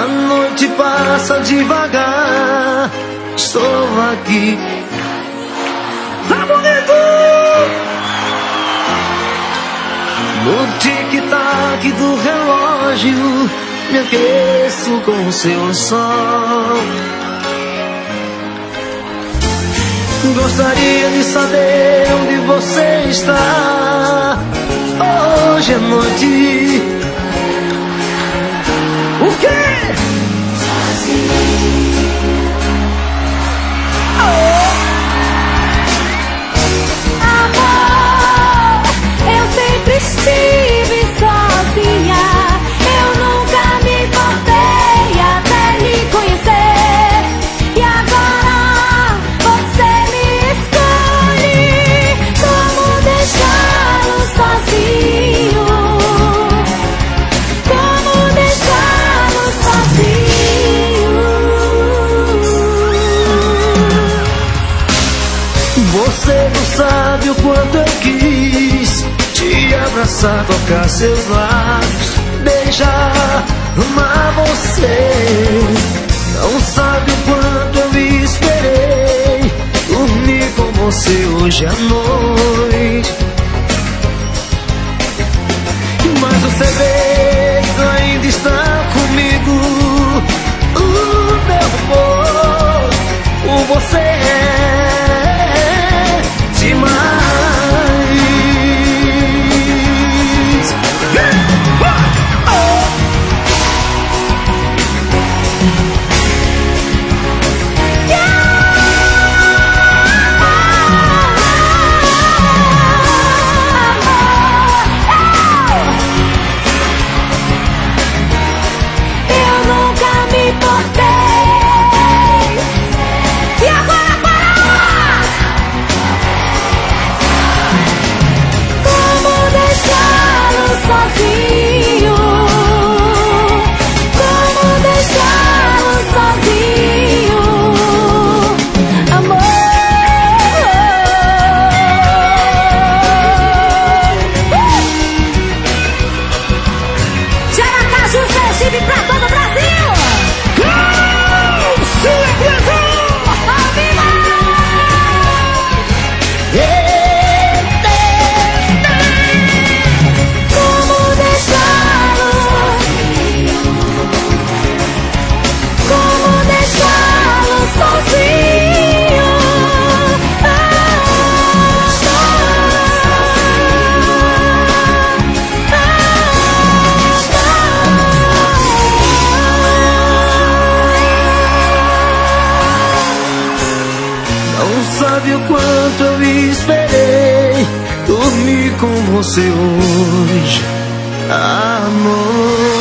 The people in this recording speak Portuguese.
A noite passa devagar, estou aqui. Tá bonito! No tic-tac do relógio, me aqueço com o seu sol. Gostaria de saber onde você está. Hoje é noite. O quê? Amor, eu sempre estive sozinha. Eu nunca me importei até lhe conhecer. E agora você me escolhe. Como deixá-lo sozinho? Como deixá-lo sozinho? Você não sabe o quanto eu quis te abraçar, tocar seus lábios, beijar, amar você. Não sabe o quanto eu esperei dormir com você hoje à noite. Mas o segredo ainda está comigo. Meu amor, por você é demais. Eu nunca me importei. E agora para! Como deixá-lo sozinho? Como deixá-lo sozinho? Amor. Jaracaju, Sergipe pra todo o Brasil! Ao vivo! Como deixá-lo? Como deixá-lo sozinho? Não sabe o quanto eu esperei dormir com você hoje, amor.